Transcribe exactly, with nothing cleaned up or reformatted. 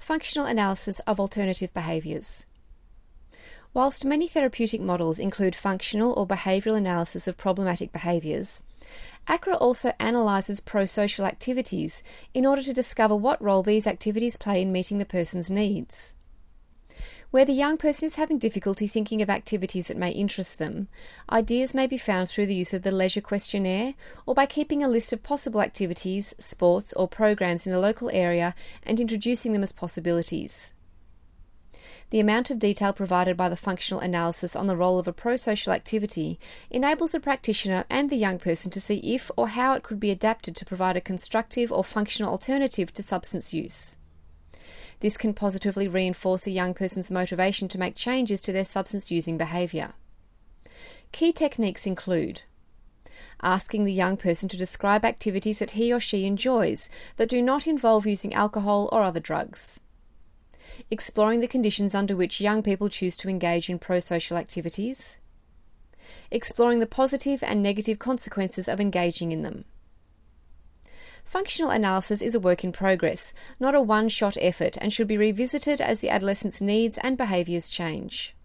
Functional analysis of alternative behaviours. Whilst many therapeutic models include functional or behavioural analysis of problematic behaviours, A C R A also analyses pro-social activities in order to discover what role these activities play in meeting the person's needs. Where the young person is having difficulty thinking of activities that may interest them, ideas may be found through the use of the leisure questionnaire or by keeping a list of possible activities, sports or programs in the local area and introducing them as possibilities. The amount of detail provided by the functional analysis on the role of a pro-social activity enables the practitioner and the young person to see if or how it could be adapted to provide a constructive or functional alternative to substance use. This can positively reinforce a young person's motivation to make changes to their substance-using behaviour. Key techniques include asking the young person to describe activities that he or she enjoys that do not involve using alcohol or other drugs, exploring the conditions under which young people choose to engage in pro-social activities, exploring the positive and negative consequences of engaging in them. Functional analysis is a work in progress, not a one-shot effort, and should be revisited as the adolescent's needs and behaviours change.